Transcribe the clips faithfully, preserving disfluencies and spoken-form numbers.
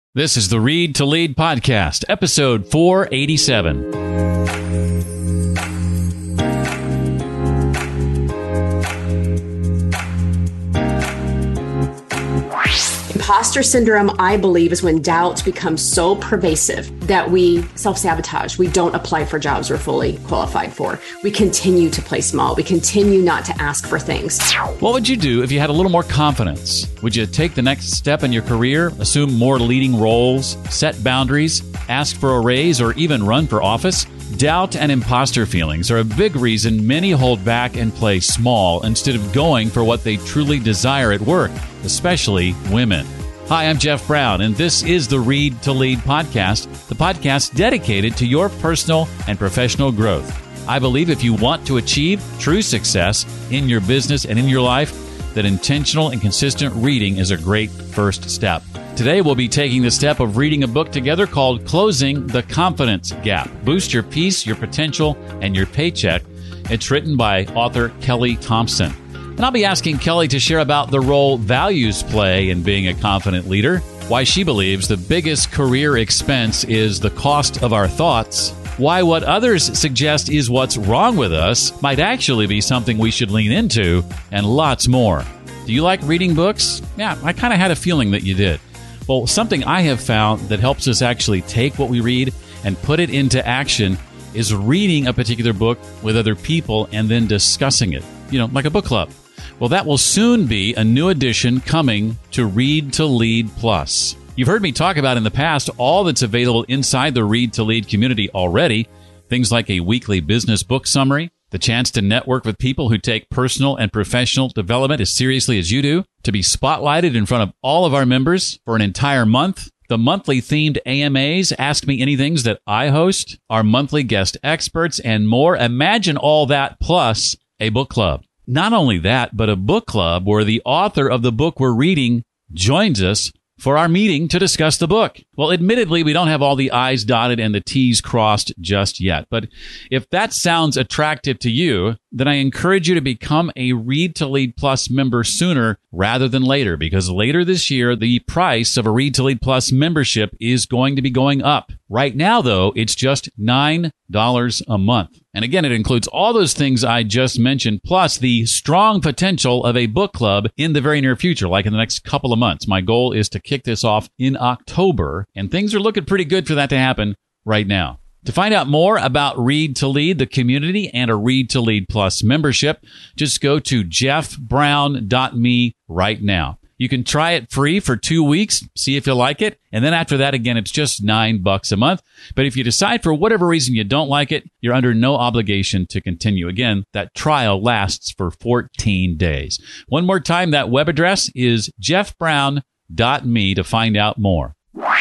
This is the Read to Lead podcast, episode four eighty-seven. Imposter syndrome, I believe, is when doubt becomes so pervasive that we self-sabotage. We don't apply for jobs we're fully qualified for. We continue to play small. We continue not to ask for things. What would you do if you had a little more confidence? Would you take the next step in your career, assume more leading roles, set boundaries, ask for a raise, or even run for office? Doubt and imposter feelings are a big reason many hold back and play small instead of going for what they truly desire at work, especially women. Hi, I'm Jeff Brown, and this is the Read to Lead podcast, the podcast dedicated to your personal and professional growth. I believe if you want to achieve true success in your business and in your life, that intentional and consistent reading is a great first step. Today, we'll be taking the step of reading a book together called Closing the Confidence Gap. Boost your peace, your potential, and your paycheck. It's written by author Kelly Thompson. And I'll be asking Kelly to share about the role values play in being a confident leader, why she believes the biggest career expense is the cost of our thoughts, why what others suggest is what's wrong with us might actually be something we should lean into, and lots more. Do you like reading books? Yeah, I kind of had a feeling that you did. Well, something I have found that helps us actually take what we read and put it into action is reading a particular book with other people and then discussing it, you know, like a book club. Well, that will soon be a new addition coming to Read to Lead Plus. You've heard me talk about in the past all that's available inside the Read to Lead community already. Things like a weekly business book summary, the chance to network with people who take personal and professional development as seriously as you do, to be spotlighted in front of all of our members for an entire month, the monthly themed A M As, Ask Me Anythings that I host, our monthly guest experts, and more. Imagine all that plus a book club. Not only that, but a book club where the author of the book we're reading joins us for our meeting to discuss the book. Well, admittedly, we don't have all the I's dotted and the T's crossed just yet. But if that sounds attractive to you, then I encourage you to become a Read to Lead Plus member sooner rather than later, because later this year, the price of a Read to Lead Plus membership is going to be going up. Right now, though, it's just nine dollars a month. And again, it includes all those things I just mentioned, plus the strong potential of a book club in the very near future, like in the next couple of months. My goal is to kick this off in October, and things are looking pretty good for that to happen right now. To find out more about Read to Lead, the community, and a Read to Lead Plus membership, just go to jeff brown dot me right now. You can try it free for two weeks, see if you like it. And then after that, again, it's just nine bucks a month. But if you decide for whatever reason you don't like it, you're under no obligation to continue. Again, that trial lasts for fourteen days. One more time, that web address is jeff brown dot me to find out more.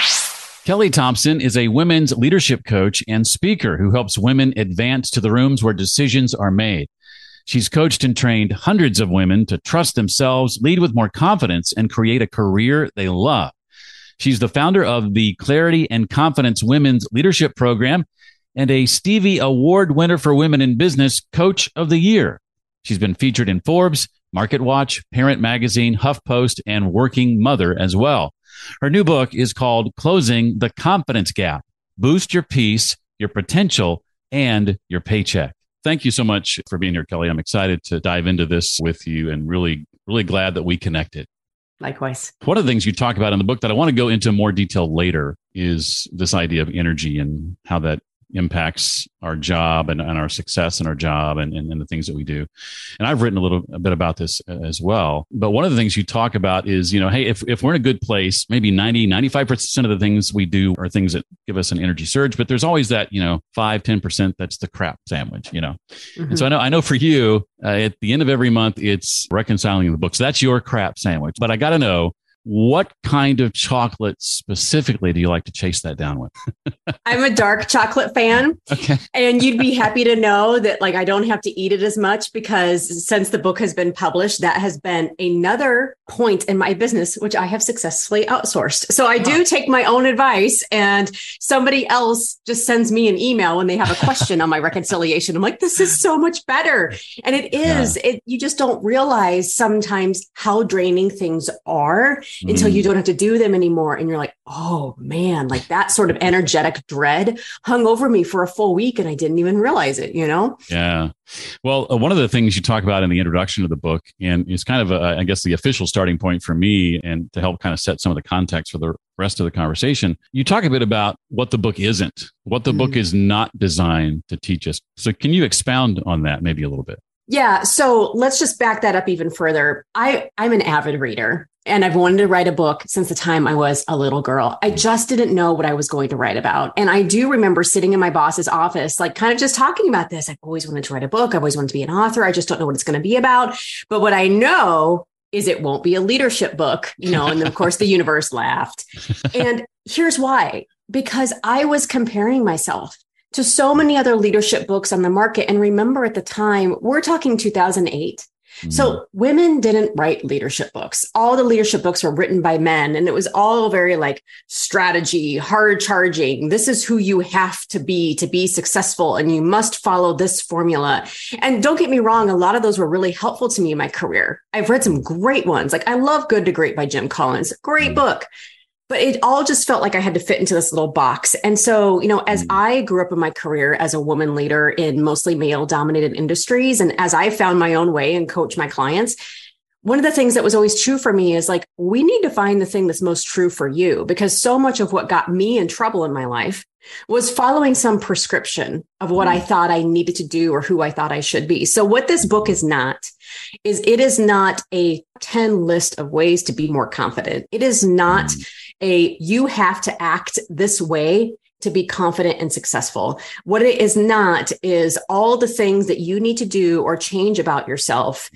Kelly Thompson is a women's leadership coach and speaker who helps women advance to the rooms where decisions are made. She's coached and trained hundreds of women to trust themselves, lead with more confidence, and create a career they love. She's the founder of the Clarity and Confidence Women's Leadership Program and a Stevie Award winner for Women in Business Coach of the Year. She's been featured in Forbes, MarketWatch, Parent Magazine, HuffPost, and Working Mother as well. Her new book is called Closing the Confidence Gap. Boost your peace, your potential, and your paycheck. Thank you so much for being here, Kelly. I'm excited to dive into this with you and really, really glad that we connected. Likewise. One of the things you talk about in the book that I want to go into more detail later is this idea of energy and how that impacts our job and, and our success in our job and, and, and the things that we do. And I've written a little a bit about this as well. But one of the things you talk about is, you know, hey, if, if we're in a good place, maybe ninety, ninety-five percent of the things we do are things that give us an energy surge. But there's always that, you know, five, ten percent that's the crap sandwich, you know. Mm-hmm. And so I know, I know for you, uh, at the end of every month, it's reconciling the books. That's your crap sandwich. But I got to know, what kind of chocolate specifically do you like to chase that down with? I'm a dark chocolate fan. Okay. And you'd be happy to know that like I don't have to eat it as much because since the book has been published, that has been another point in my business, which I have successfully outsourced. So I do take my own advice and somebody else just sends me an email when they have a question on my reconciliation. I'm like, this is so much better. And it is, yeah. it, you just don't realize sometimes how draining things are mm. until you don't have to do them anymore. And you're like, oh man, like that sort of energetic dread hung over me for a full week and I didn't even realize it, you know? Yeah. Well, uh, one of the things you talk about in the introduction of the book, and it's kind of, a, I guess, the official starting point for me and to help kind of set some of the context for the rest of the conversation, you talk a bit about what the book isn't, what the mm. book is not designed to teach us. So can you expound on that maybe a little bit? Yeah. So let's just back that up even further. I, I'm an avid reader and I've wanted to write a book since the time I was a little girl. I just didn't know what I was going to write about. And I do remember sitting in my boss's office, like kind of just talking about this. I've always wanted to write a book. I've always wanted to be an author. I just don't know what it's going to be about. But what I know is it won't be a leadership book, you know, and of course the universe laughed. And here's why, because I was comparing myself to so many other leadership books on the market. And remember at the time, we're talking two thousand eight. Mm-hmm. So women didn't write leadership books. All the leadership books were written by men. And it was all very like strategy, hard charging. This is who you have to be to be successful. And you must follow this formula. And don't get me wrong, a lot of those were really helpful to me in my career. I've read some great ones. Like I love Good to Great by Jim Collins. Great mm-hmm. book. But it all just felt like I had to fit into this little box. And so, you know, as mm-hmm. I grew up in my career as a woman leader in mostly male dominated industries, and as I found my own way and coach my clients, one of the things that was always true for me is like, we need to find the thing that's most true for you, because so much of what got me in trouble in my life was following some prescription of what I thought I needed to do or who I thought I should be. So what this book is not, is it is not a ten list of ways to be more confident. It is not a, you have to act this way to be confident and successful. What it is not is all the things that you need to do or change about yourself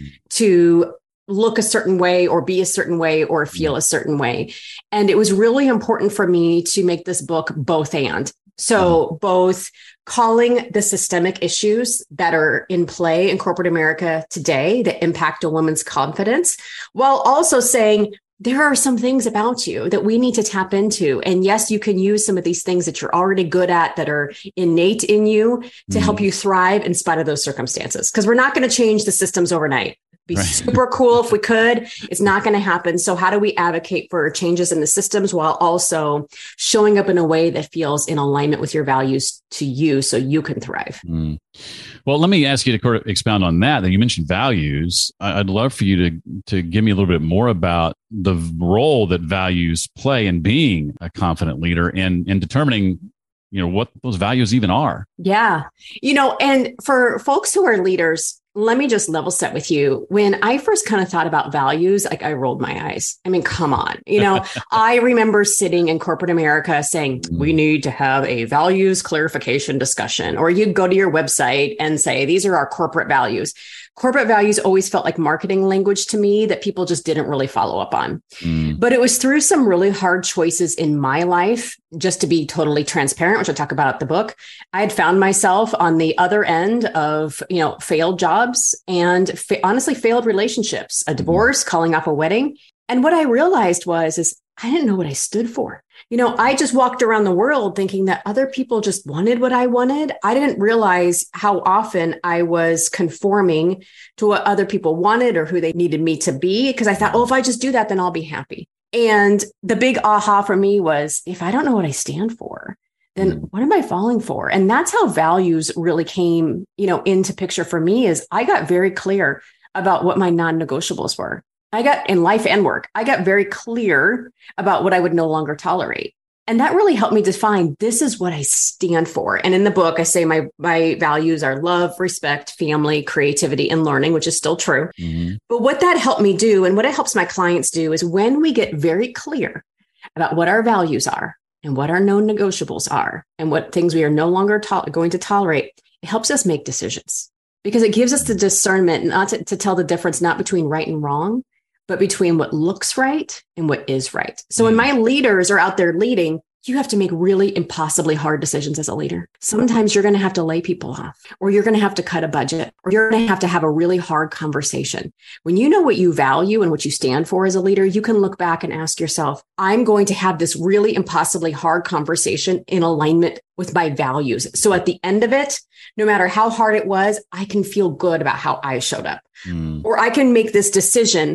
to look a certain way or be a certain way or feel a certain way. And it was really important for me to make this book both and. So mm-hmm. both calling the systemic issues that are in play in corporate America today that impact a woman's confidence, while also saying, there are some things about you that we need to tap into. And yes, you can use some of these things that you're already good at that are innate in you to mm-hmm. help you thrive in spite of those circumstances. Because we're not going to change the systems overnight. Be right. super cool if we could. It's not going to happen. So how do we advocate for changes in the systems while also showing up in a way that feels in alignment with your values to you so you can thrive? Mm. Well, let me ask you to expound on that. You mentioned values. I'd love for you to, to give me a little bit more about the role that values play in being a confident leader and, and determining, you know, what those values even are. Yeah. You know, and for folks who are leaders, let me just level set with you. When I first kind of thought about values, like I rolled my eyes. I mean, come on. You know, I remember sitting in corporate America saying, we need to have a values clarification discussion, or you'd go to your website and say, these are our corporate values. Corporate values always felt like marketing language to me that people just didn't really follow up on. Mm. But it was through some really hard choices in my life, just to be totally transparent, which I talk about in the book. I had found myself on the other end of, you know, failed jobs and fa- honestly failed relationships, a divorce, mm. calling off a wedding. And what I realized was, is I didn't know what I stood for. You know, I just walked around the world thinking that other people just wanted what I wanted. I didn't realize how often I was conforming to what other people wanted or who they needed me to be, because I thought, oh, if I just do that, then I'll be happy. And the big aha for me was, if I don't know what I stand for, then mm. what am I falling for? And that's how values really came, you know, into picture for me. Is I got very clear about what my non-negotiables were. I got in life and work, I got very clear about what I would no longer tolerate. And that really helped me define, this is what I stand for. And in the book, I say my, my values are love, respect, family, creativity, and learning, which is still true. Mm-hmm. But what that helped me do, and what it helps my clients do, is when we get very clear about what our values are and what our non-negotiables are and what things we are no longer to- going to tolerate, it helps us make decisions, because it gives us the discernment not to, to tell the difference, not between right and wrong, but between what looks right and what is right. So when my leaders are out there leading, you have to make really impossibly hard decisions as a leader. Sometimes you're going to have to lay people off, or you're going to have to cut a budget, or you're going to have to have a really hard conversation. When you know what you value and what you stand for as a leader, you can look back and ask yourself, I'm going to have this really impossibly hard conversation in alignment with my values. So at the end of it, no matter how hard it was, I can feel good about how I showed up, mm. or I can make this decision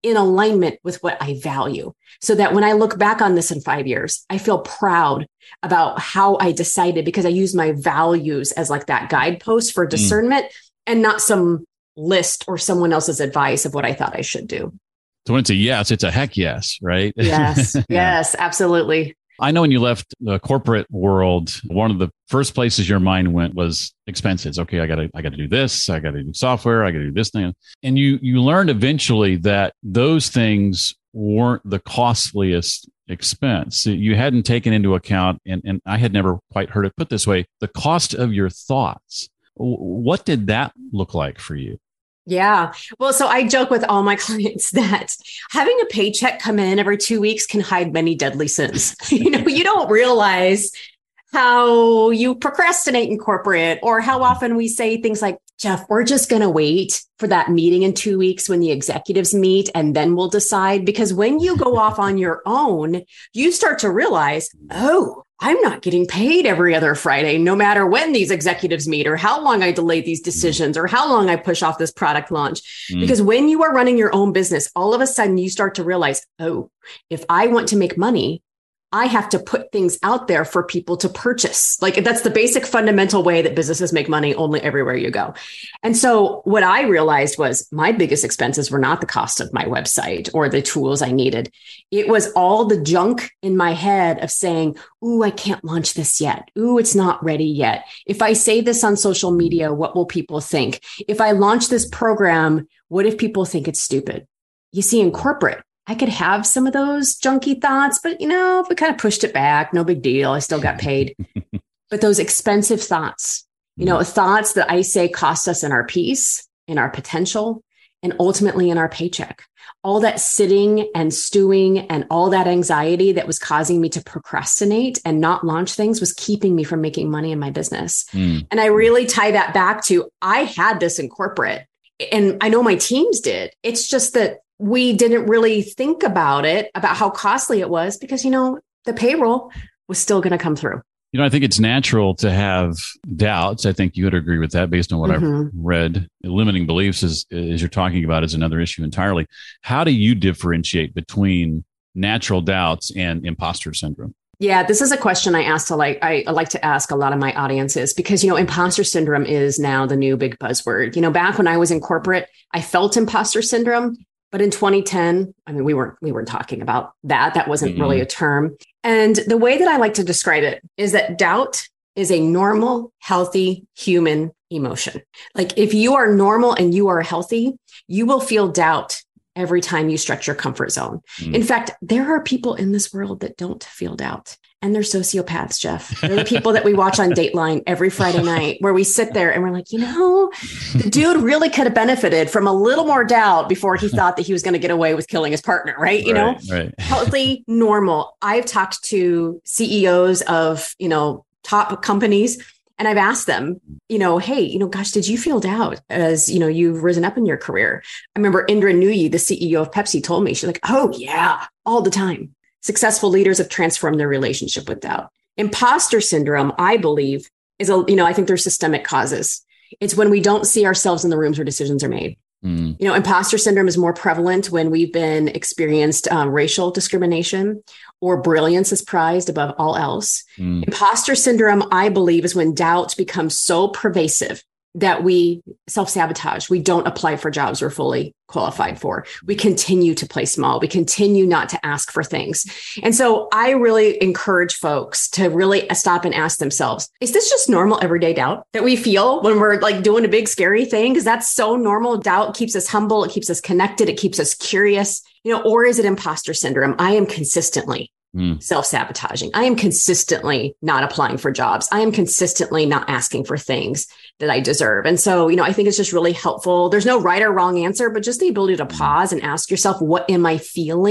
in alignment with what I value, so that when I look back on this in five years, I feel proud about how I decided, because I use my values as like that guidepost for discernment mm. and not some list or someone else's advice of what I thought I should do. So when it's a yes, it's a heck yes, right? Yes, yeah. yes, absolutely. I know when you left the corporate world, one of the first places your mind went was expenses. Okay, I got to, I got to do this. I got to do software. I got to do this thing. And you, you learned eventually that those things weren't the costliest expense. You hadn't taken into account, and, and I had never quite heard it put this way, the cost of your thoughts. What did that look like for you? Yeah. Well, so I joke with all my clients that having a paycheck come in every two weeks can hide many deadly sins. You know, you don't realize how you procrastinate in corporate, or how often we say things like, Jeff, we're just going to wait for that meeting in two weeks when the executives meet, and then we'll decide. Because when you go off on your own, you start to realize, oh, I'm not getting paid every other Friday, no matter when these executives meet, or how long I delay these decisions, or how long I push off this product launch. Mm. Because when you are running your own business, all of a sudden you start to realize, oh, if I want to make money, I have to put things out there for people to purchase. Like, that's the basic fundamental way that businesses make money, only everywhere you go. And so what I realized was my biggest expenses were not the cost of my website or the tools I needed. It was all the junk in my head of saying, ooh, I can't launch this yet. Ooh, it's not ready yet. If I say this on social media, what will people think? If I launch this program, what if people think it's stupid? You see, in corporate, I could have some of those junky thoughts, but you know, if we kind of pushed it back, no big deal. I still got paid. But those expensive thoughts, you know, thoughts that I say cost us in our peace, in our potential, and ultimately in our paycheck. All that sitting and stewing and all that anxiety that was causing me to procrastinate and not launch things was keeping me from making money in my business. Mm. And I really tie that back to, I had this in corporate, and I know my teams did. It's just that we didn't really think about it, about how costly it was, because, you know, the payroll was still going to come through. You know, I think it's natural to have doubts. I think you would agree with that based on what mm-hmm. I've read. Limiting beliefs, is, as you're talking about, is another issue entirely. How do you differentiate between natural doubts and imposter syndrome? Yeah, this is a question I asked to like I like to ask a lot of my audiences, because, you know, imposter syndrome is now the new big buzzword. You know, back when I was in corporate, I felt imposter syndrome. But in twenty ten, I mean, we weren't we weren't talking about that. That wasn't mm-hmm. really a term. And the way that I like to describe it is that doubt is a normal, healthy human emotion. Like, if you are normal and you are healthy, you will feel doubt every time you stretch your comfort zone. Mm-hmm. In fact, there are people in this world that don't feel doubt. And they're sociopaths, Jeff. They're the people that we watch on Dateline every Friday night, where we sit there and we're like, you know, the dude really could have benefited from a little more doubt before he thought that he was going to get away with killing his partner, right? You right, know, right. Healthy, normal. I've talked to C E Os of, you know, top companies, and I've asked them, you know, hey, you know, gosh, did you feel doubt as, you know, you've risen up in your career? I remember Indra Nooyi, the C E O of Pepsi, told me, she's like, oh yeah, all the time. Successful leaders have transformed their relationship with doubt. Imposter syndrome, I believe, is a, you know, I think there's systemic causes. It's when we don't see ourselves in the rooms where decisions are made. Mm. You know, imposter syndrome is more prevalent when we've been experienced um, racial discrimination, or brilliance is prized above all else. Mm. Imposter syndrome, I believe, is when doubt becomes so pervasive that we self-sabotage. We don't apply for jobs we're fully qualified for. We continue to play small. We continue not to ask for things. And so I really encourage folks to really stop and ask themselves, is this just normal everyday doubt that we feel when we're like doing a big scary thing? Because that's so normal. Doubt keeps us humble. It keeps us connected. It keeps us curious, you know, or is it imposter syndrome? I am consistently Mm. self-sabotaging. I am consistently not applying for jobs. I am consistently not asking for things that I deserve. And so, you know, I think it's just really helpful. There's no right or wrong answer, but just the ability to pause and ask yourself, what am I feeling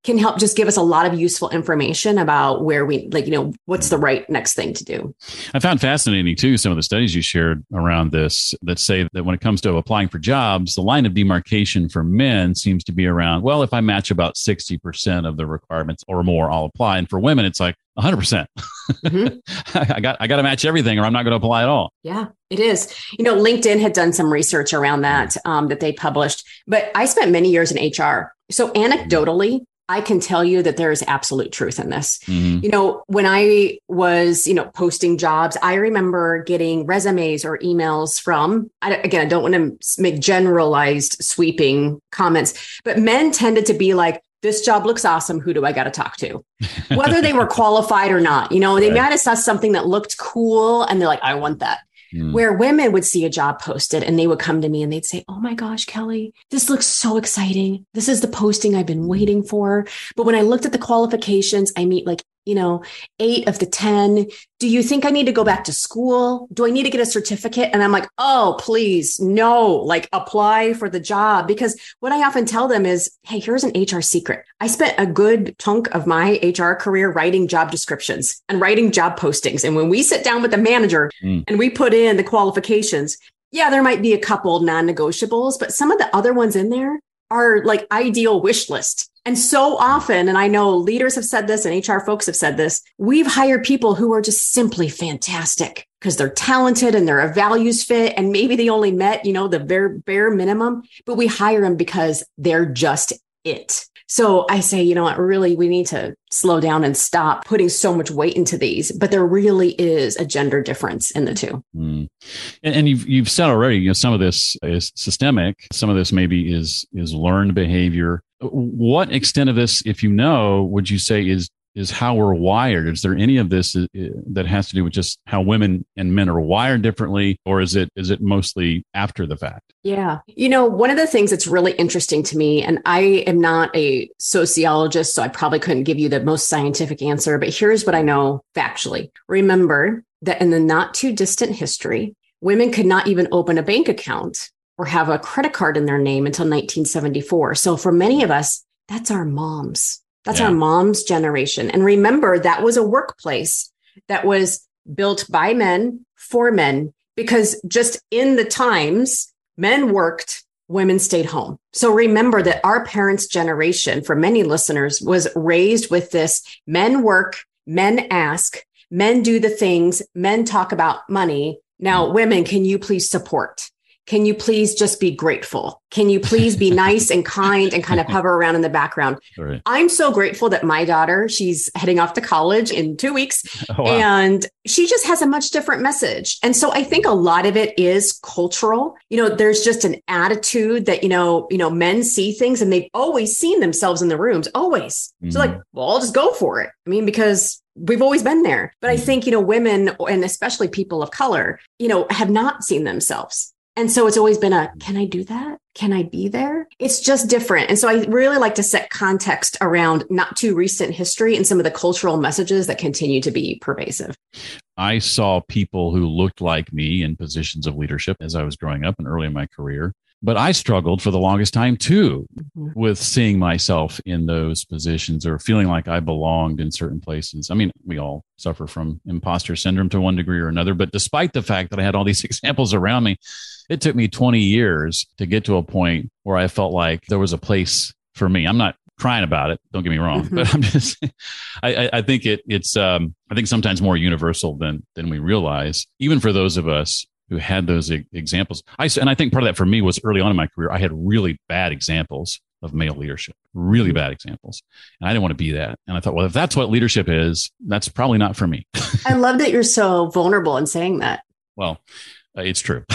can help just give us a lot of useful information about where we, like, you know, what's the right next thing to do. I found fascinating, too, some of the studies you shared around this that say that when it comes to applying for jobs, the line of demarcation for men seems to be around, well, if I match about sixty percent of the requirements or more, I'll apply. And for women, it's like one hundred percent. Mm-hmm. I got I got to match everything or I'm not going to apply at all. Yeah, it is. You know, LinkedIn had done some research around that um, that they published, but I spent many years in H R. So anecdotally, I can tell you that there is absolute truth in this. Mm-hmm. You know, when I was, you know, posting jobs, I remember getting resumes or emails from, I, again, I don't want to make generalized sweeping comments, but men tended to be like, this job looks awesome. Who do I got to talk to? Whether they were qualified or not, you know, they right. might have saw something that looked cool and they're like, I want that. Mm. Where women would see a job posted and they would come to me and they'd say, oh my gosh, Kelly, this looks so exciting. This is the posting I've been waiting for. But when I looked at the qualifications, I meet like, you know, eight of the ten. Do you think I need to go back to school? Do I need to get a certificate? And I'm like, oh, please, no, like apply for the job. Because what I often tell them is, hey, here's an H R secret. I spent a good chunk of my H R career writing job descriptions and writing job postings. And when we sit down with the manager mm. and we put in the qualifications, yeah, there might be a couple non-negotiables, but some of the other ones in there are like ideal wish list. And so often, and I know leaders have said this and H R folks have said this, we've hired people who are just simply fantastic because they're talented and they're a values fit. And maybe they only met, you know, the bare, bare minimum, but we hire them because they're just it. So I say, you know what, really, we need to slow down and stop putting so much weight into these. But there really is a gender difference in the two. Mm. And, and you've you've said already, you know, some of this is systemic. Some of this maybe is is learned behavior. What extent of this, if you know, would you say is is how we're wired? Is there any of this that has to do with just how women and men are wired differently, or is it is it mostly after the fact? Yeah. You know, one of the things that's really interesting to me, and I am not a sociologist, so I probably couldn't give you the most scientific answer, but here's what I know factually. Remember that in the not too distant history, women could not even open a bank account or have a credit card in their name until nineteen seventy-four. So for many of us, that's our moms. That's yeah. our mom's generation. And remember, that was a workplace that was built by men for men, because just in the times, men worked, women stayed home. So remember that our parents' generation, for many listeners, was raised with this: men work, men ask, men do the things, men talk about money. Now, women, can you please support? Can you please just be grateful? Can you please be nice and kind and kind of hover around in the background? Right. I'm so grateful that my daughter, she's heading off to college in two weeks, oh, wow. and she just has a much different message. And so I think a lot of it is cultural. You know, there's just an attitude that, you know, you know, men see things and they've always seen themselves in the rooms, always. Mm-hmm. So like, well, I'll just go for it. I mean, because we've always been there. But I think, you know, women, and especially people of color, you know, have not seen themselves. And so it's always been a, can I do that? Can I be there? It's just different. And so I really like to set context around not too recent history and some of the cultural messages that continue to be pervasive. I saw people who looked like me in positions of leadership as I was growing up and early in my career. But I struggled for the longest time, too, mm-hmm. with seeing myself in those positions or feeling like I belonged in certain places. I mean, we all suffer from imposter syndrome to one degree or another. But despite the fact that I had all these examples around me, it took me twenty years to get to a point where I felt like there was a place for me. I'm not crying about it, don't get me wrong, mm-hmm. but I'm just, I, I think it, it's, um, I think sometimes more universal than than we realize, even for those of us who had those e- examples. I, and I think part of that for me was early on in my career, I had really bad examples of male leadership, really bad examples. And I didn't want to be that. And I thought, well, if that's what leadership is, that's probably not for me. I love that you're so vulnerable in saying that. Well, uh, it's true.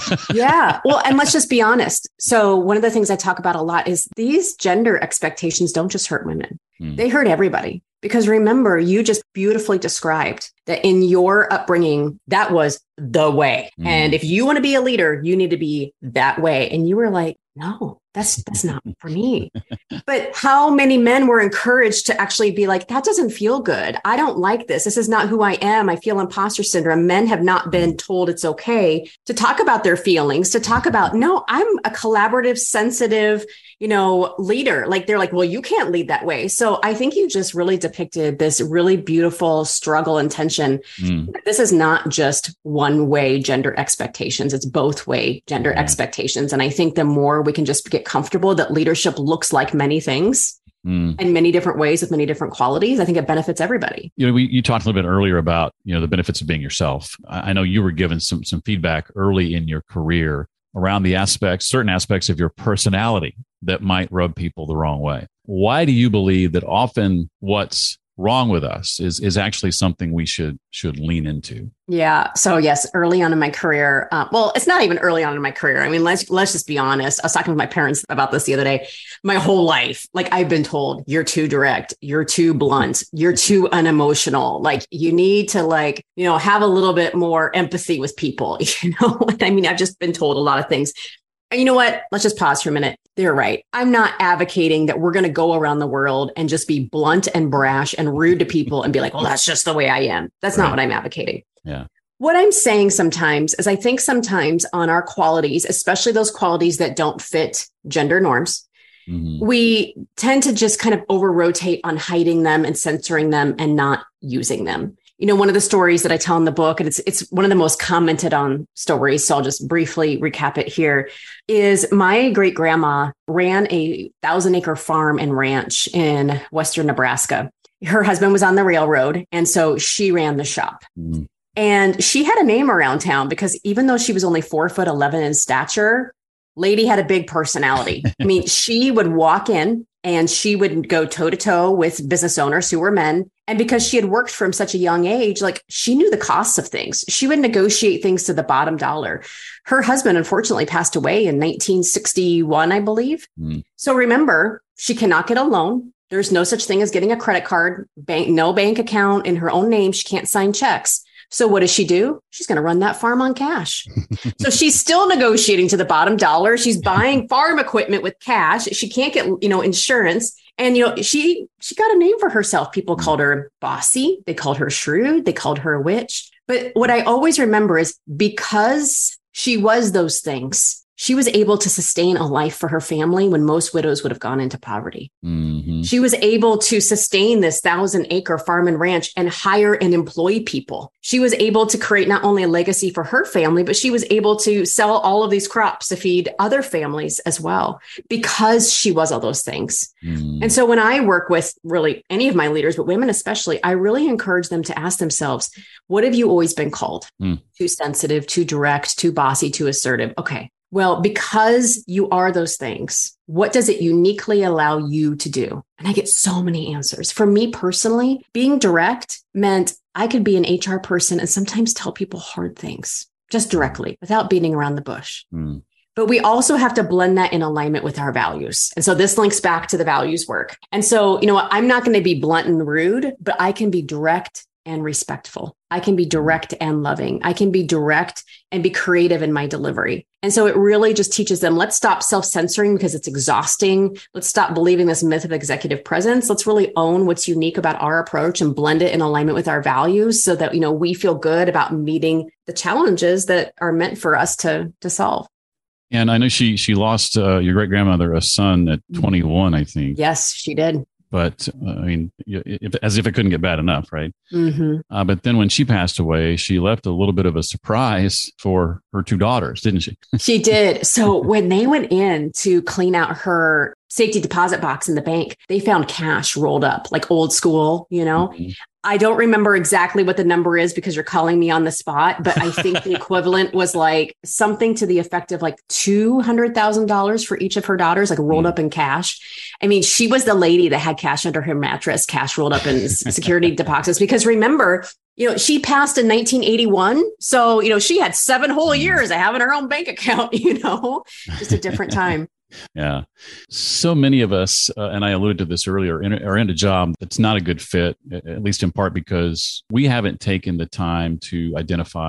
Yeah. Well, and let's just be honest. So one of the things I talk about a lot is these gender expectations don't just hurt women. Mm. They hurt everybody. Because remember, you just beautifully described that in your upbringing, that was the way. Mm. And if you want to be a leader, you need to be that way. And you were like, no, That's that's not for me. But how many men were encouraged to actually be like, that doesn't feel good. I don't like this. This is not who I am. I feel imposter syndrome. Men have not been told it's okay to talk about their feelings, to talk about, no, I'm a collaborative, sensitive, you know, leader. Like they're like, well, you can't lead that way. So I think you just really depicted this really beautiful struggle and tension. Mm. This is not just one way gender expectations. It's both way gender yeah. expectations. And I think the more we can just get comfortable that leadership looks like many things mm. in many different ways with many different qualities, I think it benefits everybody. You know, we, you talked a little bit earlier about, you know, the benefits of being yourself. I, I know you were given some, some feedback early in your career around the aspects, certain aspects of your personality that might rub people the wrong way. Why do you believe that often what's wrong with us is is actually something we should should lean into? Yeah. So yes, early on in my career, uh, well, it's not even early on in my career. I mean, let's let's just be honest. I was talking with my parents about this the other day. My whole life, like I've been told, you're too direct, you're too blunt, you're too unemotional. Like you need to like, you know, have a little bit more empathy with people. You know, I mean, I've just been told a lot of things. And you know what? Let's just pause for a minute. They're right. I'm not advocating that we're going to go around the world and just be blunt and brash and rude to people and be like, well, that's just the way I am. That's right. Not what I'm advocating. Yeah. What I'm saying sometimes is I think sometimes on our qualities, especially those qualities that don't fit gender norms, mm-hmm. we tend to just kind of over rotate on hiding them and censoring them and not using them. You know, one of the stories that I tell in the book, and it's it's one of the most commented on stories, so I'll just briefly recap it here, is my great grandma ran a thousand acre farm and ranch in Western Nebraska. Her husband was on the railroad, and so she ran the shop. Mm. And she had a name around town because even though she was only four foot eleven in stature, lady had a big personality. I mean, she would walk in and she would go toe to toe with business owners who were men. And because she had worked from such a young age, like she knew the costs of things. She would negotiate things to the bottom dollar. Her husband, unfortunately, passed away in nineteen sixty-one, I believe. Mm. So remember, she cannot get a loan. There's no such thing as getting a credit card, bank, no bank account in her own name. She can't sign checks. So what does she do? She's going to run that farm on cash. So she's still negotiating to the bottom dollar. She's buying farm equipment with cash. She can't get, you know, insurance. And, you know, she she got a name for herself. People called her bossy. They called her shrewd. They called her a witch. But what I always remember is because she was those things, she was able to sustain a life for her family when most widows would have gone into poverty. Mm-hmm. She was able to sustain this thousand acre farm and ranch and hire and employ people. She was able to create not only a legacy for her family, but she was able to sell all of these crops to feed other families as well, because she was all those things. Mm-hmm. And so when I work with really any of my leaders, but women especially, I really encourage them to ask themselves, what have you always been called? Mm. Too sensitive, too direct, too bossy, too assertive. Okay. Well, because you are those things, what does it uniquely allow you to do? And I get so many answers. For me personally, being direct meant I could be an H R person and sometimes tell people hard things just directly without beating around the bush. Mm. But we also have to blend that in alignment with our values. And so this links back to the values work. And so, you know what, I'm not going to be blunt and rude, but I can be direct and respectful. I can be direct and loving. I can be direct and be creative in my delivery. And so it really just teaches them, let's stop self-censoring because it's exhausting. Let's stop believing this myth of executive presence. Let's really own what's unique about our approach and blend it in alignment with our values so that, you know, we feel good about meeting the challenges that are meant for us to, to solve. And I know she, she lost uh, your great grandmother, a son at twenty-one, I think. Yes, she did. But uh, I mean, if, as if it couldn't get bad enough, right? Mm-hmm. Uh, but then when she passed away, she left a little bit of a surprise for her two daughters, didn't she? She did. So when they went in to clean out her safety deposit box in the bank, they found cash rolled up, like old school, you know? Mm-hmm. I don't remember exactly what the number is because you're calling me on the spot, but I think the equivalent was like something to the effect of like two hundred thousand dollars for each of her daughters, like rolled mm. up in cash. I mean, she was the lady that had cash under her mattress, cash rolled up in security deposits, because remember, you know, she passed in nineteen eighty-one. So, you know, she had seven whole years of having her own bank account, you know, just a different time. Yeah. So many of us, uh, and I alluded to this earlier, in, are in a job that's not a good fit, at least in part because we haven't taken the time to identify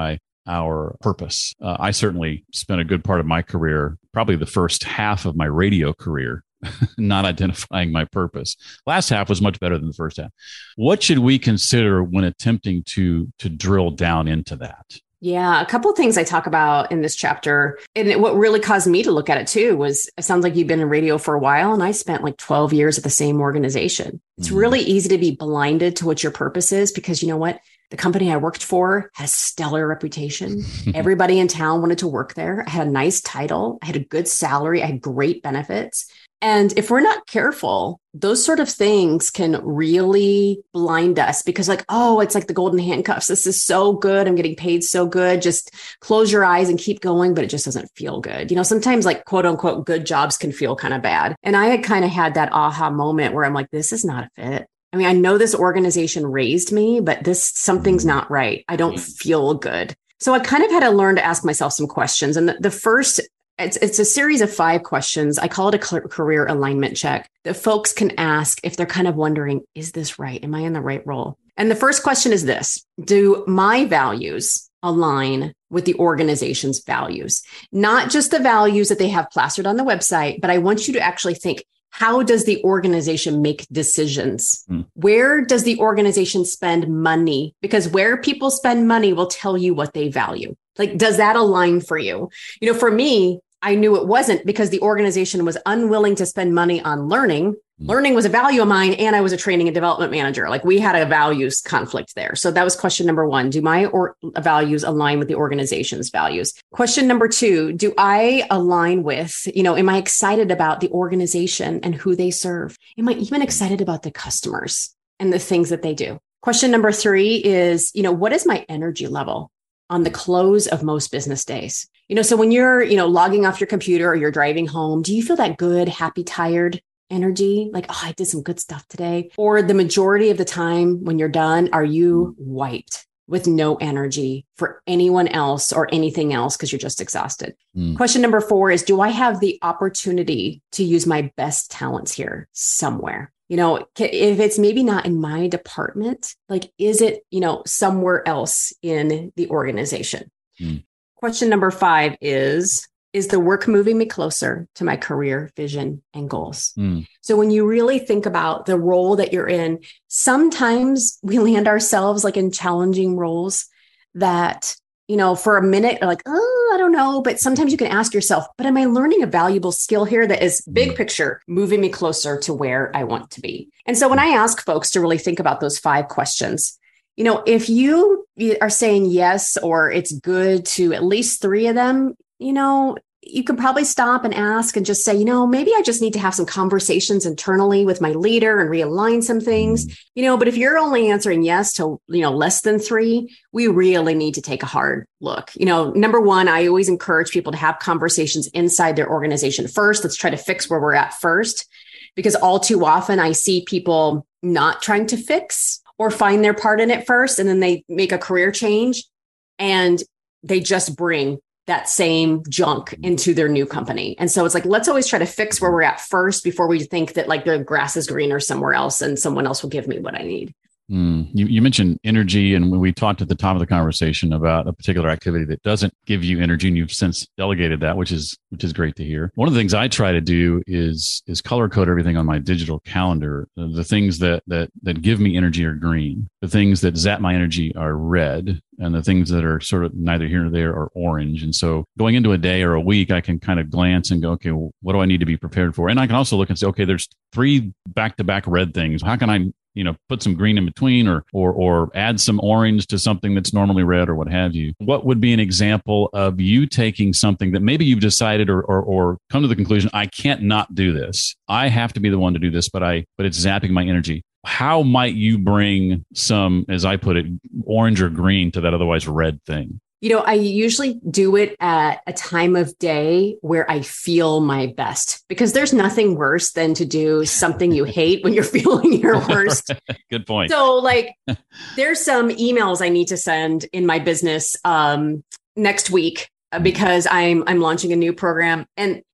our purpose. Uh, I certainly spent a good part of my career, probably the first half of my radio career, not identifying my purpose. Last half was much better than the first half. What should we consider when attempting to to drill down into that? Yeah, a couple of things I talk about in this chapter. And what really caused me to look at it too was, it sounds like you've been in radio for a while, and I spent like twelve years at the same organization. It's mm. really easy to be blinded to what your purpose is, because you know what? The company I worked for has stellar reputation. Everybody in town wanted to work there. I had a nice title. I had a good salary. I had great benefits. And if we're not careful, those sort of things can really blind us, because like, oh, it's like the golden handcuffs. This is so good. I'm getting paid so good. Just close your eyes and keep going. But it just doesn't feel good. You know, sometimes like quote unquote, good jobs can feel kind of bad. And I had kind of had that aha moment where I'm like, this is not a fit. I mean, I know this organization raised me, but this something's not right. I don't feel good. So I kind of had to learn to ask myself some questions. And the, the first It's it's a series of five questions. I call it a career alignment check that folks can ask if they're kind of wondering, is this right? Am I in the right role? And the first question is this: do my values align with the organization's values? Not just the values that they have plastered on the website, but I want you to actually think, how does the organization make decisions? Hmm. Where does the organization spend money? Because where people spend money will tell you what they value. Like, does that align for you? You know, for me, I knew it wasn't, because the organization was unwilling to spend money on learning. Learning was a value of mine, and I was a training and development manager. Like, we had a values conflict there. So that was question number one. Do my or- values align with the organization's values? Question number two, do I align with, you know, am I excited about the organization and who they serve? Am I even excited about the customers and the things that they do? Question number three is, you know, what is my energy level on the close of most business days? You know, so when you're, you know, logging off your computer or you're driving home, do you feel that good, happy, tired energy? Like, oh, I did some good stuff today. Or the majority of the time when you're done, are you wiped with no energy for anyone else or anything else because you're just exhausted? Mm. Question number four is, do I have the opportunity to use my best talents here somewhere? You know, if it's maybe not in my department, like, is it, you know, somewhere else in the organization? Mm. Question number five is, is the work moving me closer to my career vision and goals? Mm. So when you really think about the role that you're in, sometimes we land ourselves like in challenging roles that, you know, for a minute, like, oh, I don't know. But sometimes you can ask yourself, but am I learning a valuable skill here that is big picture, moving me closer to where I want to be? And so when I ask folks to really think about those five questions, you know, if you are saying yes, or it's good to at least three of them, you know, you can probably stop and ask and just say, you know, maybe I just need to have some conversations internally with my leader and realign some things, you know, but if you're only answering yes to, you know, less than three, we really need to take a hard look. You know, number one, I always encourage people to have conversations inside their organization first. Let's try to fix where we're at first, because all too often I see people not trying to fix or find their part in it first, and then they make a career change and they just bring that same junk into their new company. And so it's like, let's always try to fix where we're at first before we think that like the grass is greener somewhere else and someone else will give me what I need. Mm. You, you mentioned energy, and when we talked at the top of the conversation about a particular activity that doesn't give you energy, and you've since delegated that, which is which is great to hear. One of the things I try to do is is color code everything on my digital calendar. The things that that that give me energy are green. The things that zap my energy are red, and the things that are sort of neither here nor there are orange. And so going into a day or a week, I can kind of glance and go, okay, well, what do I need to be prepared for? And I can also look and say, okay, there's three back-to-back red things. How can I, you know, put some green in between, or or or add some orange to something that's normally red, or what have you? What would be an example of you taking something that maybe you've decided or or, or come to the conclusion, I can't not do this. I have to be the one to do this, but I but it's zapping my energy. How might you bring some, as I put it, orange or green to that otherwise red thing? You know, I usually do it at a time of day where I feel my best, because there's nothing worse than to do something you hate when you're feeling your worst. Good point. So like, there's some emails I need to send in my business um, next week, because I'm I'm launching a new program, and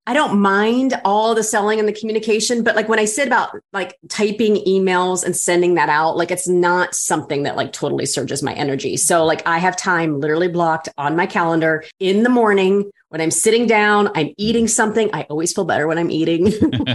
I don't mind all the selling and the communication, but like when I said about like typing emails and sending that out, like it's not something that like totally surges my energy. So like I have time literally blocked on my calendar in the morning when I'm sitting down, I'm eating something. I always feel better when I'm eating.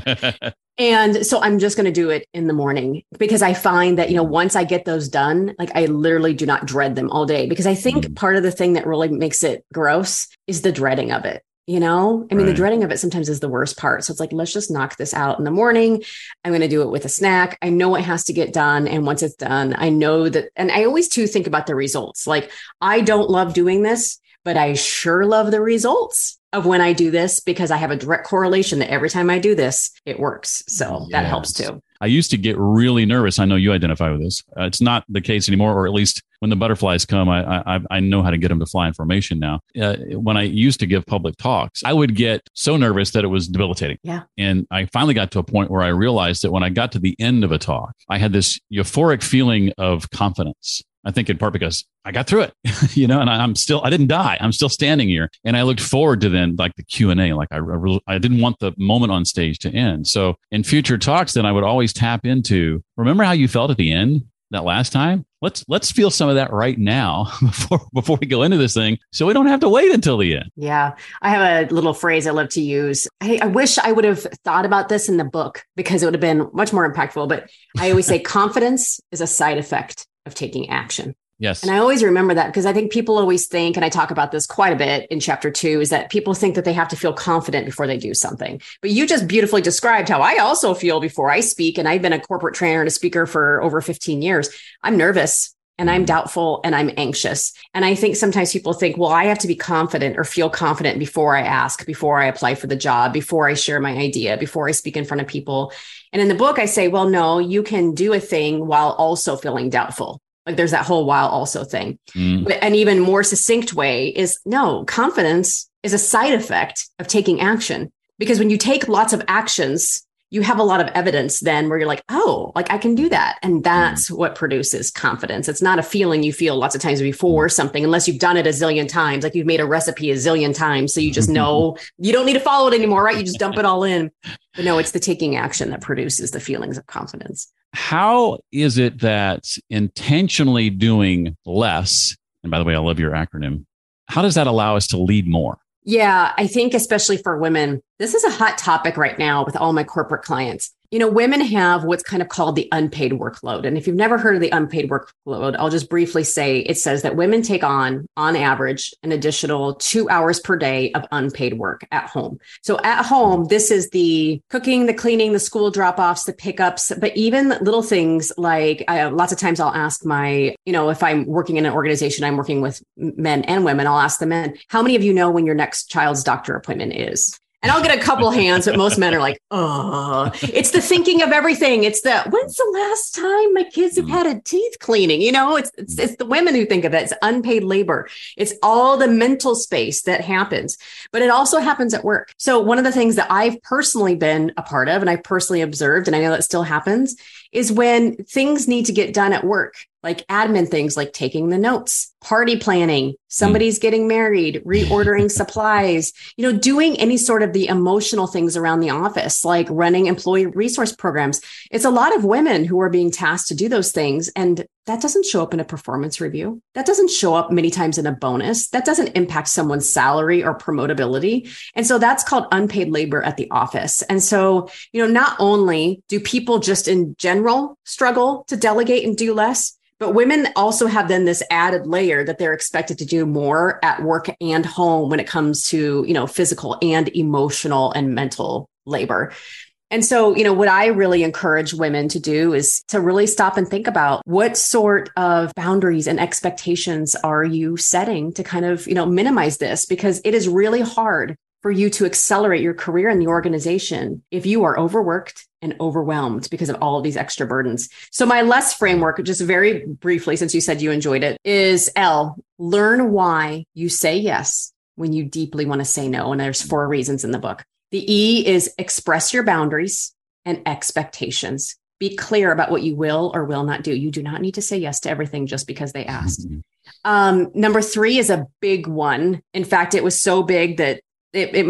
And so I'm just going to do it in the morning because I find that, you know, once I get those done, like I literally do not dread them all day, because I think mm. part of the thing that really makes it gross is the dreading of it. You know, I mean, right. the dreading of it sometimes is the worst part. So it's like, let's just knock this out in the morning. I'm going to do it with a snack. I know it has to get done. And once it's done, I know that. And I always too think about the results. Like I don't love doing this, but I sure love the results of when I do this, because I have a direct correlation that every time I do this, it works. So yes. that helps too. I used to get really nervous. I know you identify with this. Uh, it's not the case anymore, or at least when the butterflies come, I I, I know how to get them to fly in formation now. Uh, when I used to give public talks, I would get so nervous that it was debilitating. Yeah. And I finally got to a point where I realized that when I got to the end of a talk, I had this euphoric feeling of confidence. I think in part because I got through it, you know, and I'm still, I didn't die. I'm still standing here. And I looked forward to then like the Q and A. Like I, I didn't want the moment on stage to end. So in future talks, then I would always tap into, remember how you felt at the end that last time? Let's, let's feel some of that right now before, before we go into this thing. So we don't have to wait until the end. Yeah. I have a little phrase I love to use. I, I wish I would have thought about this in the book because it would have been much more impactful. But I always say confidence is a side effect of taking action. Yes. And I always remember that because I think people always think, and I talk about this quite a bit in chapter two, is that people think that they have to feel confident before they do something. But you just beautifully described how I also feel before I speak. And I've been a corporate trainer and a speaker for over fifteen years. I'm nervous and I'm doubtful and I'm anxious. And I think sometimes people think, well, I have to be confident or feel confident before I ask, before I apply for the job, before I share my idea, before I speak in front of people. And in the book, I say, well, no, you can do a thing while also feeling doubtful. Like there's that whole while also thing. Mm. But an even more succinct way is no, confidence is a side effect of taking action. Because when you take lots of actions, you have a lot of evidence then where you're like, oh, like I can do that. And that's mm. what produces confidence. It's not a feeling you feel lots of times before something, unless you've done it a zillion times, like you've made a recipe a zillion times. So you just know you don't need to follow it anymore, right? You just dump it all in. But no, it's the taking action that produces the feelings of confidence. How is it that intentionally doing less, and by the way, I love your acronym, how does that allow us to lead more? Yeah, I think especially for women, this is a hot topic right now with all my corporate clients. You know, women have what's kind of called the unpaid workload. And if you've never heard of the unpaid workload, I'll just briefly say it says that women take on, on average, an additional two hours per day of unpaid work at home. So at home, this is the cooking, the cleaning, the school drop-offs, the pickups, but even little things like I, lots of times I'll ask my, you know, if I'm working in an organization, I'm working with men and women, I'll ask the men, how many of you know when your next child's doctor appointment is? And I'll get a couple hands, but most men are like, oh, it's the thinking of everything. It's the, when's the last time my kids have had a teeth cleaning? You know, it's, it's, it's the women who think of it. It's unpaid labor. It's all the mental space that happens, but it also happens at work. So one of the things that I've personally been a part of, and I've personally observed, and I know that still happens, is when things need to get done at work, like admin things like taking the notes, party planning, somebody's getting married, reordering supplies, you know, doing any sort of the emotional things around the office, like running employee resource programs. It's a lot of women who are being tasked to do those things. And that doesn't show up in a performance review. That doesn't show up many times in a bonus. That doesn't impact someone's salary or promotability. And so that's called unpaid labor at the office. And so, you know, not only do people just in general struggle to delegate and do less, but women also have then this added layer that they're expected to do more at work and home when it comes to, you know, physical and emotional and mental labor. And so, you know, what I really encourage women to do is to really stop and think about what sort of boundaries and expectations are you setting to kind of, you know, minimize this, because it is really hard for you to accelerate your career in the organization if you are overworked and overwhelmed because of all of these extra burdens. So my less framework, just very briefly, since you said you enjoyed it, is L, learn why you say yes when you deeply want to say no. And there's four reasons in the book. The E is express your boundaries and expectations. Be clear about what you will or will not do. You do not need to say yes to everything just because they asked. Mm-hmm. Um, number three is a big one. In fact, it was so big that it, it might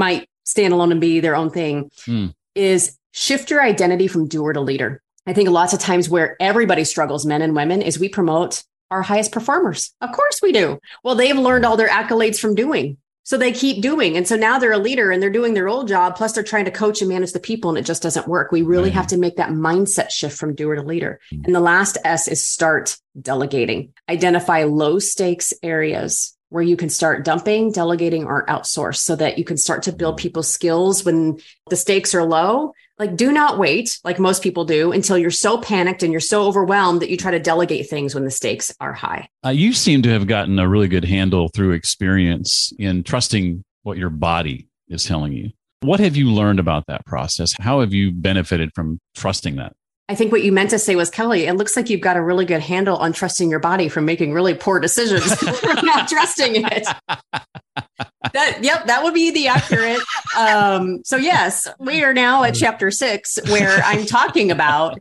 stand alone and be their own thing, mm. is shift your identity from doer to leader. I think lots of times where everybody struggles, men and women, is we promote our highest performers. Of course we do. Well, they've learned all their accolades from doing. So they keep doing. And so now they're a leader and they're doing their old job. Plus they're trying to coach and manage the people and it just doesn't work. We really right. have to make that mindset shift from doer to leader. Mm-hmm. And the last S is start delegating. Identify low stakes areas where you can start dumping, delegating, or outsource so that you can start to build people's skills when the stakes are low. Like, do not wait, like most people do, until you're so panicked and you're so overwhelmed that you try to delegate things when the stakes are high. Uh, you seem to have gotten a really good handle through experience in trusting what your body is telling you. What have you learned about that process? How have you benefited from trusting that? I think what you meant to say was, Kelly, it looks like you've got a really good handle on trusting your body from making really poor decisions from not trusting it. That, yep, that would be the accurate. Um, so yes, we are now at chapter six, where I'm talking about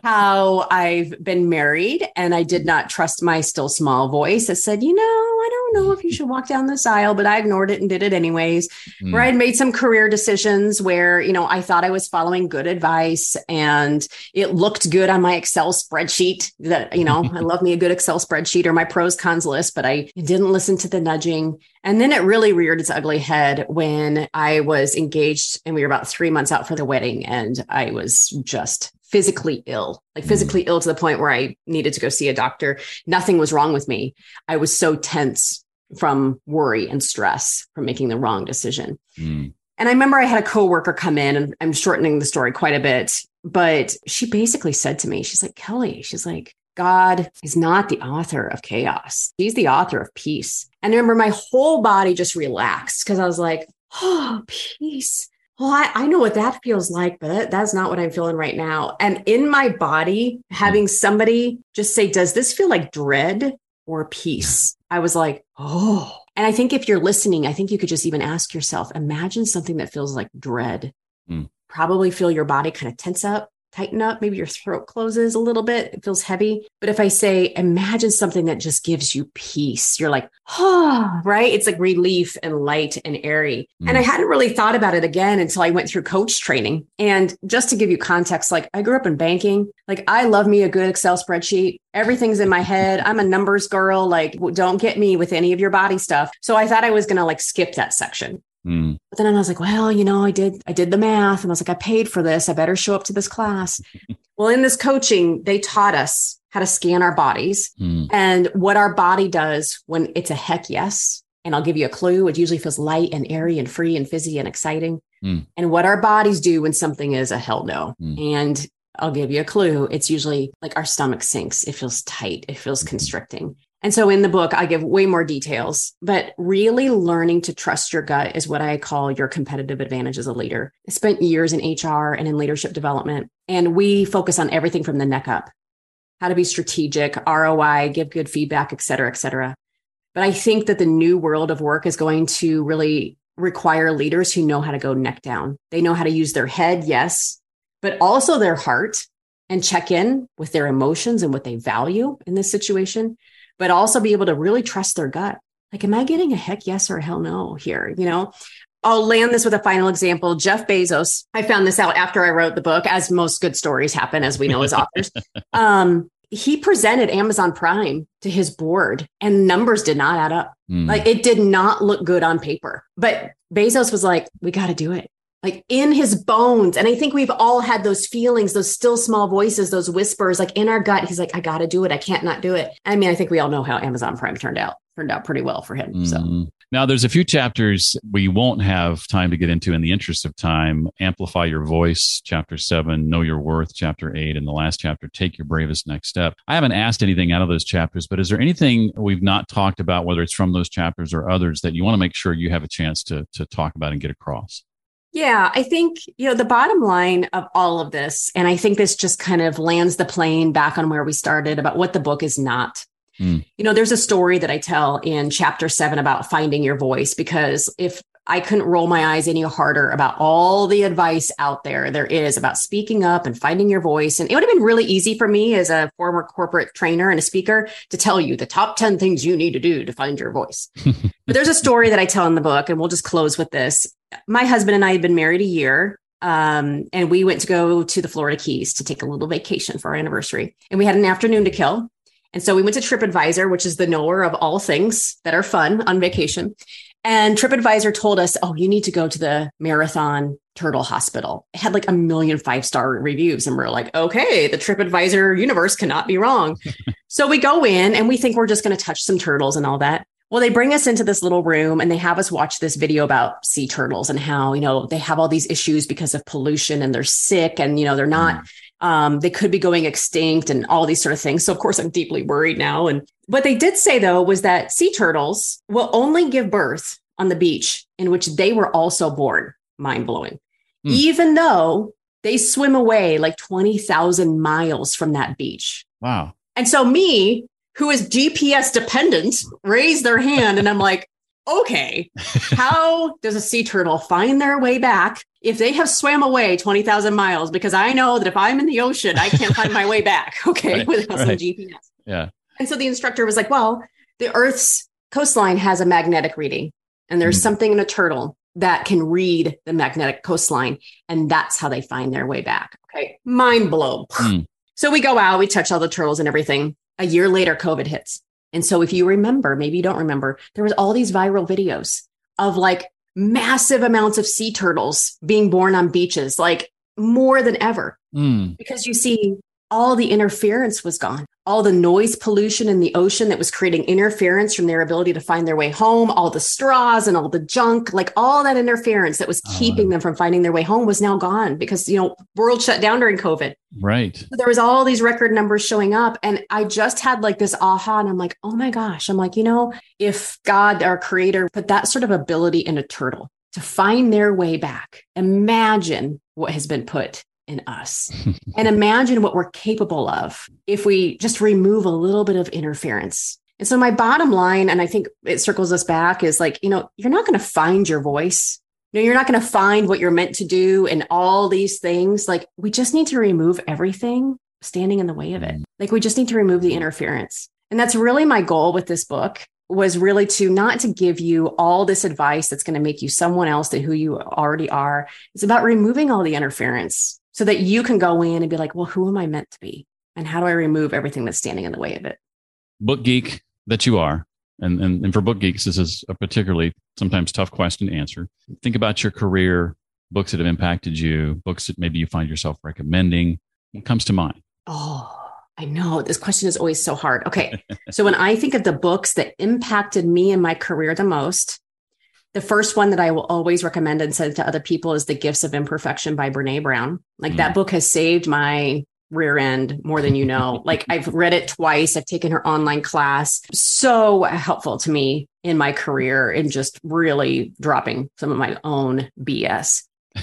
how I've been married and I did not trust my still small voice that said, you know, I don't know if you should walk down this aisle, but I ignored it and did it anyways. Mm. Where I'd made some career decisions where, you know, I thought I was following good advice and it looked good on my Excel spreadsheet that, you know, I love me a good Excel spreadsheet or my pros cons list, but I didn't listen to the nudging. And then it really reared its ugly head when I was engaged and we were about three months out for the wedding. And I was just physically ill, like physically mm. ill to the point where I needed to go see a doctor. Nothing was wrong with me. I was so tense from worry and stress from making the wrong decision. Mm. And I remember I had a coworker come in, and I'm shortening the story quite a bit, but she basically said to me, she's like, Kelly, she's like, God is not the author of chaos. He's the author of peace. And I remember my whole body just relaxed because I was like, oh, peace. Well, I, I know what that feels like, but that, that's not what I'm feeling right now. And in my body, having somebody just say, does this feel like dread or peace? I was like, oh. And I think if you're listening, I think you could just even ask yourself, imagine something that feels like dread. Mm. Probably feel your body kind of tense up, tighten up. Maybe your throat closes a little bit. It feels heavy. But if I say, imagine something that just gives you peace, you're like, oh, right? It's like relief and light and airy. Mm. And I hadn't really thought about it again until I went through coach training. And just to give you context, like I grew up in banking. Like I love me a good Excel spreadsheet. Everything's in my head. I'm a numbers girl. Like don't get me with any of your body stuff. So I thought I was going to like skip that section. Mm. But then I was like, well, you know, I did, I did the math and I was like, I paid for this. I better show up to this class. Well, in this coaching, they taught us how to scan our bodies mm. and what our body does when it's a heck yes. And I'll give you a clue. It usually feels light and airy and free and fizzy and exciting. Mm. And what our bodies do when something is a hell no. Mm. And I'll give you a clue. It's usually like our stomach sinks. It feels tight. It feels constricting. And so in the book, I give way more details, but really learning to trust your gut is what I call your competitive advantage as a leader. I spent years in H R and in leadership development, and we focus on everything from the neck up, how to be strategic, R O I, give good feedback, et cetera, et cetera. But I think that the new world of work is going to really require leaders who know how to go neck down. They know how to use their head, yes, but also their heart and check in with their emotions and what they value in this situation, but also be able to really trust their gut. Like, am I getting a heck yes or a hell no here? You know, I'll land this with a final example. Jeff Bezos, I found this out after I wrote the book, as most good stories happen, as we know as authors. Um, he presented Amazon Prime to his board and numbers did not add up. Mm. Like it did not look good on paper, but Bezos was like, we got to do it. Like in his bones. And I think we've all had those feelings, those still small voices, those whispers, like in our gut. He's like, I got to do it. I can't not do it. I mean, I think we all know how Amazon Prime turned out, turned out pretty well for him. Mm-hmm. So now there's a few chapters we won't have time to get into in the interest of time. Amplify Your Voice, chapter seven, Know Your Worth, chapter eight, and the last chapter, Take Your Bravest Next Step. I haven't asked anything out of those chapters, but is there anything we've not talked about, whether it's from those chapters or others, that you want to make sure you have a chance to, to talk about and get across? Yeah, I think, you know, the bottom line of all of this, and I think this just kind of lands the plane back on where we started about what the book is not. Mm. You know, there's a story that I tell in chapter seven about finding your voice, because if I couldn't roll my eyes any harder about all the advice out there there is about speaking up and finding your voice. And it would have been really easy for me as a former corporate trainer and a speaker to tell you the top ten things you need to do to find your voice. But there's a story that I tell in the book, and we'll just close with this. my husband and I had been married a year. Um, and we went to go to the Florida Keys to take a little vacation for our anniversary. And we had an afternoon to kill. And so we went to TripAdvisor, which is the knower of all things that are fun on vacation. And TripAdvisor told us, oh, you need to go to the Marathon Turtle Hospital. It had like a million five-star reviews. And we're like, okay, the TripAdvisor universe cannot be wrong. So we go in and we think we're just going to touch some turtles and all that. Well, they bring us into this little room and they have us watch this video about sea turtles and how, you know, they have all these issues because of pollution and they're sick and, you know, they're not, mm. um, they could be going extinct and all these sort of things. So of course I'm deeply worried now. And what they did say though, was that sea turtles will only give birth on the beach in which they were also born. Mind blowing, mm. even though they swim away like twenty thousand miles from that beach. Wow. And so me, who is G P S dependent, raised their hand. And I'm like, okay, how does a sea turtle find their way back if they have swam away twenty thousand miles? Because I know that if I'm in the ocean, I can't find my way back. Okay. Right, without right. some G P S. Yeah. And so the instructor was like, well, the Earth's coastline has a magnetic reading. And there's mm. something in a turtle that can read the magnetic coastline. And that's how they find their way back. Okay. Mind blown. Mm. So we go out, we touch all the turtles and everything. A year later, COVID hits. And so if you remember, maybe you don't remember, there was all these viral videos of like massive amounts of sea turtles being born on beaches, like more than ever, mm. because you see all the interference was gone. All the noise pollution in the ocean that was creating interference from their ability to find their way home, all the straws and all the junk, like all that interference that was keeping oh, them from finding their way home was now gone because, you know, world shut down during COVID. Right. So there was all these record numbers showing up. And I just had like this aha and I'm like, oh my gosh, I'm like, you know, if God, our creator, put that sort of ability in a turtle to find their way back, imagine what has been put in us and imagine what we're capable of if we just remove a little bit of interference. And so my bottom line, and I think it circles us back, is like, you know, you're not going to find your voice. You know, you're not going to find what you're meant to do and all these things. Like, we just need to remove everything standing in the way of it. Like, we just need to remove the interference. And that's really my goal with this book, was really to not to give you all this advice that's going to make you someone else than who you already are. It's about removing all the interference, so that you can go in and be like, well, who am I meant to be? And how do I remove everything that's standing in the way of it? Book geek that you are. And, and, and for book geeks, this is a particularly sometimes tough question to answer. Think about your career, books that have impacted you, books that maybe you find yourself recommending. What comes to mind? Oh, I know. This question is always so hard. Okay. So when I think of the books that impacted me in my career the most, the first one that I will always recommend and send to other people is The Gifts of Imperfection by Brene Brown. Like mm. that book has saved my rear end more than you know. Like, I've read it twice. I've taken her online class. So helpful to me in my career in just really dropping some of my own B S.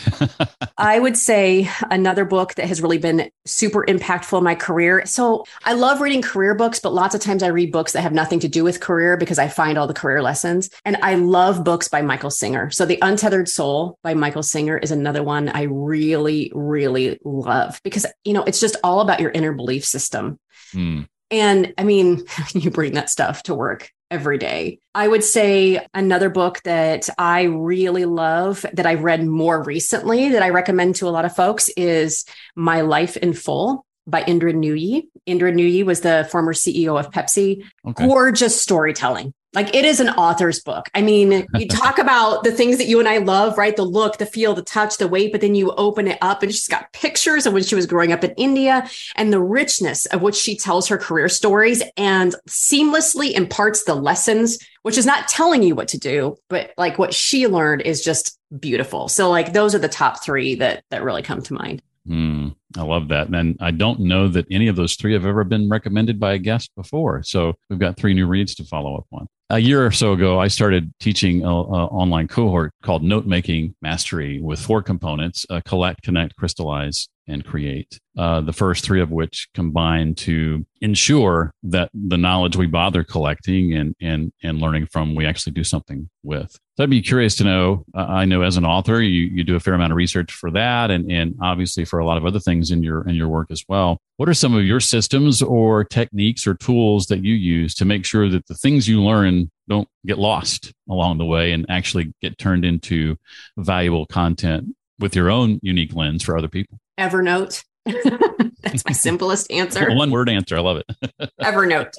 I would say another book that has really been super impactful in my career. So I love reading career books, but lots of times I read books that have nothing to do with career because I find all the career lessons. And I love books by Michael Singer. So The Untethered Soul by Michael Singer is another one I really, really love because, you know, it's just all about your inner belief system. Mm. And I mean, you bring that stuff to work every day. I would say another book that I really love that I've read more recently that I recommend to a lot of folks is My Life in Full by Indra Nooyi. Indra Nooyi was the former C E O of Pepsi. Okay. Gorgeous storytelling. Like, it is an author's book. I mean, you talk about the things that you and I love, right? The look, the feel, the touch, the weight, but then you open it up and she's got pictures of when she was growing up in India and the richness of which she tells her career stories and seamlessly imparts the lessons, which is not telling you what to do, but like what she learned is just beautiful. So like, those are the top three that, that really come to mind. Mm, I love that. And I don't know that any of those three have ever been recommended by a guest before. So we've got three new reads to follow up on. A year or so ago, I started teaching an online cohort called Note Making Mastery with four components: uh, collect, connect, crystallize, and create. Uh, the first three of which combine to ensure that the knowledge we bother collecting and and and learning from, we actually do something with. So I'd be curious to know, uh, I know as an author, you you do a fair amount of research for that, and and obviously for a lot of other things in your in your work as well. What are some of your systems or techniques or tools that you use to make sure that the things you learn don't get lost along the way and actually get turned into valuable content with your own unique lens for other people? Evernote. That's my simplest answer. One word answer. I love it. Evernote.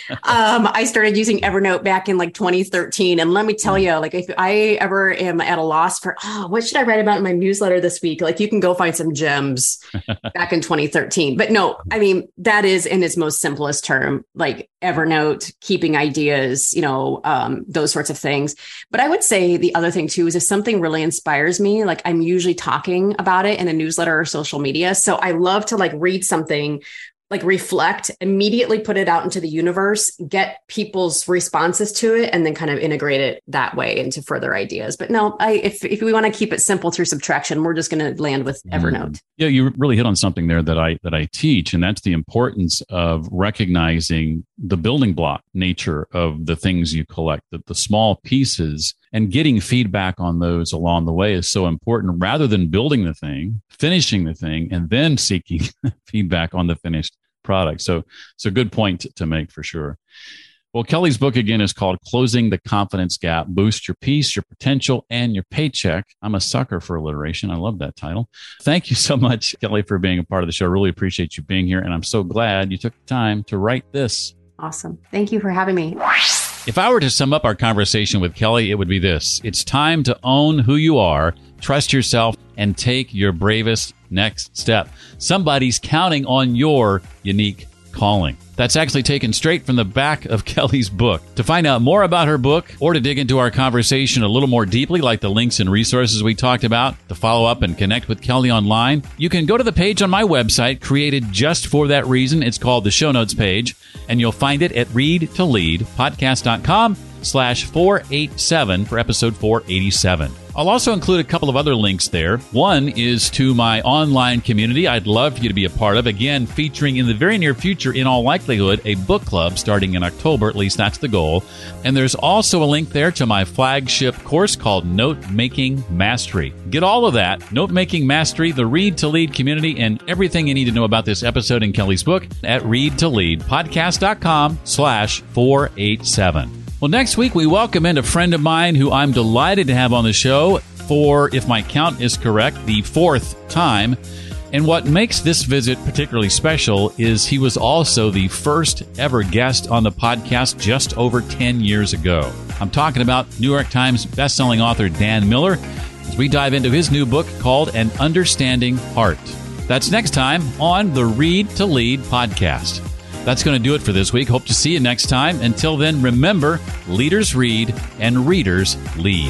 Um, I started using Evernote back in like twenty thirteen. And let me tell you, like, if I ever am at a loss for, oh, what should I write about in my newsletter this week? Like, you can go find some gems back in twenty thirteen. But no, I mean, that is in its most simplest term, like Evernote, keeping ideas, you know, um, those sorts of things. But I would say the other thing too is if something really inspires me, like I'm usually talking about it in a newsletter or social media. So I love to like read something, like reflect, immediately put it out into the universe, get people's responses to it, and then kind of integrate it that way into further ideas. But no, I, if, if we want to keep it simple through subtraction, we're just going to land with Evernote. Yeah, you really hit on something there that I that I teach, and that's the importance of recognizing the building block nature of the things you collect, that the small pieces, and getting feedback on those along the way is so important, rather than building the thing, finishing the thing, and then seeking feedback on the finished product. So, so good point to make for sure. Well, Kelly's book again is called Closing the Confidence Gap, Boost Your Peace, Your Potential, and Your Paycheck. I'm a sucker for alliteration. I love that title. Thank you so much, Kelly, for being a part of the show. I really appreciate you being here. And I'm so glad you took the time to write this. Awesome. Thank you for having me. If I were to sum up our conversation with Kelly, it would be this. It's time to own who you are, trust yourself, and take your bravest next step. Somebody's counting on your unique calling. That's actually taken straight from the back of Kelly's book. To find out more about her book or to dig into our conversation a little more deeply, like the links and resources we talked about, to follow up and connect with Kelly online, you can go to the page on my website created just for that reason. It's called the Show Notes page, and you'll find it at read to lead podcast dot com slash four eighty-seven for episode four eighty-seven. I'll also include a couple of other links there. One is to my online community I'd love for you to be a part of. Again, featuring in the very near future, in all likelihood, a book club starting in October. At least that's the goal. And there's also a link there to my flagship course called Note Making Mastery. Get all of that, Note Making Mastery, the Read to Lead community, and everything you need to know about this episode in Kelly's book at read to lead podcast dot com slash four eighty-seven. Well, next week, we welcome in a friend of mine who I'm delighted to have on the show for, if my count is correct, the fourth time. And what makes this visit particularly special is he was also the first ever guest on the podcast just over ten years ago. I'm talking about New York Times bestselling author Dan Miller as we dive into his new book called An Understanding Heart. That's next time on the Read to Lead podcast. That's going to do it for this week. Hope to see you next time. Until then, remember, leaders read and readers lead.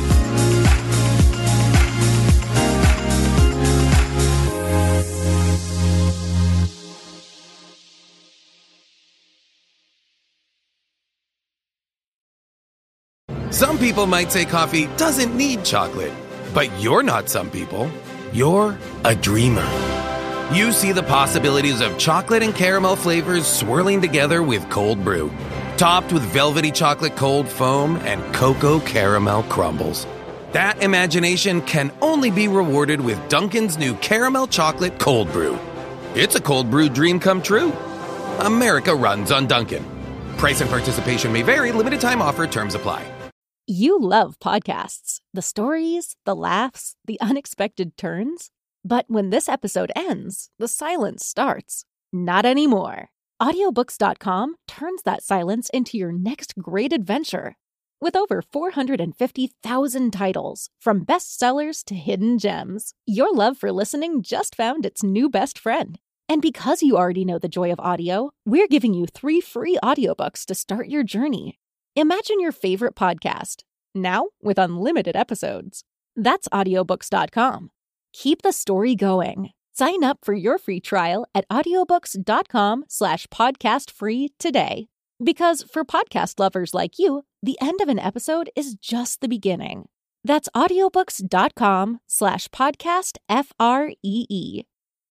Some people might say coffee doesn't need chocolate, but you're not some people. You're a dreamer. You see the possibilities of chocolate and caramel flavors swirling together with cold brew, topped with velvety chocolate cold foam and cocoa caramel crumbles. That imagination can only be rewarded with Dunkin's new caramel chocolate cold brew. It's a cold brew dream come true. America runs on Dunkin'. Price and participation may vary. Limited time offer. Terms apply. You love podcasts. The stories, the laughs, the unexpected turns. But when this episode ends, the silence starts. Not anymore. Audiobooks dot com turns that silence into your next great adventure. With over four hundred fifty thousand titles, from bestsellers to hidden gems, your love for listening just found its new best friend. And because you already know the joy of audio, we're giving you three free audiobooks to start your journey. Imagine your favorite podcast, now with unlimited episodes. That's audiobooks dot com. Keep the story going. Sign up for your free trial at audiobooks dot com slash podcast free today. Because for podcast lovers like you, the end of an episode is just the beginning. That's audiobooks dot com slash podcast F R E E.